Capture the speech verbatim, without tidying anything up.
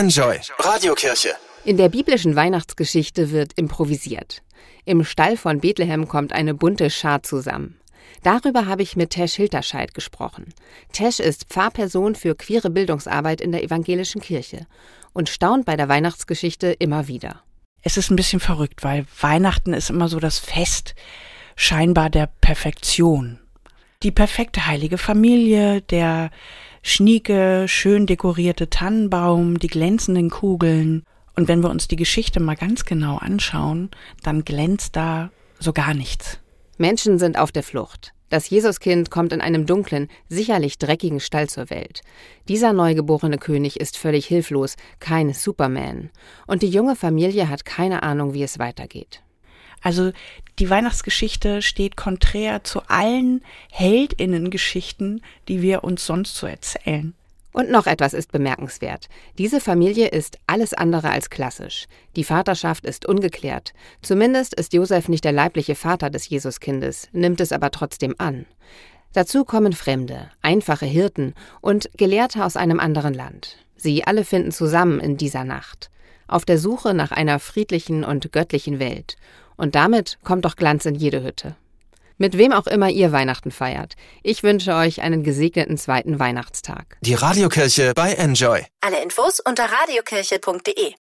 Enjoy Radiokirche. In der biblischen Weihnachtsgeschichte wird improvisiert. Im Stall von Bethlehem kommt eine bunte Schar zusammen. Darüber habe ich mit Tesh Hilterscheid gesprochen. Tesh ist Pfarrperson für queere Bildungsarbeit in der evangelischen Kirche und staunt bei der Weihnachtsgeschichte immer wieder. Es ist ein bisschen verrückt, weil Weihnachten ist immer so das Fest scheinbar der Perfektion. Die perfekte heilige Familie, der schnieke, schön dekorierte Tannenbaum, die glänzenden Kugeln. Und wenn wir uns die Geschichte mal ganz genau anschauen, dann glänzt da so gar nichts. Menschen sind auf der Flucht. Das Jesuskind kommt in einem dunklen, sicherlich dreckigen Stall zur Welt. Dieser neugeborene König ist völlig hilflos, kein Superman. Und die junge Familie hat keine Ahnung, wie es weitergeht. Also die Weihnachtsgeschichte steht konträr zu allen Heldinnengeschichten, die wir uns sonst so erzählen. Und noch etwas ist bemerkenswert. Diese Familie ist alles andere als klassisch. Die Vaterschaft ist ungeklärt. Zumindest ist Josef nicht der leibliche Vater des Jesuskindes, nimmt es aber trotzdem an. Dazu kommen Fremde, einfache Hirten und Gelehrte aus einem anderen Land. Sie alle finden zusammen in dieser Nacht, auf der Suche nach einer friedlichen und göttlichen Welt. Und damit kommt doch Glanz in jede Hütte. Mit wem auch immer ihr Weihnachten feiert. Ich wünsche euch einen gesegneten zweiten Weihnachtstag. Die Radiokirche bei Enjoy. Alle Infos unter radiokirche punkt de.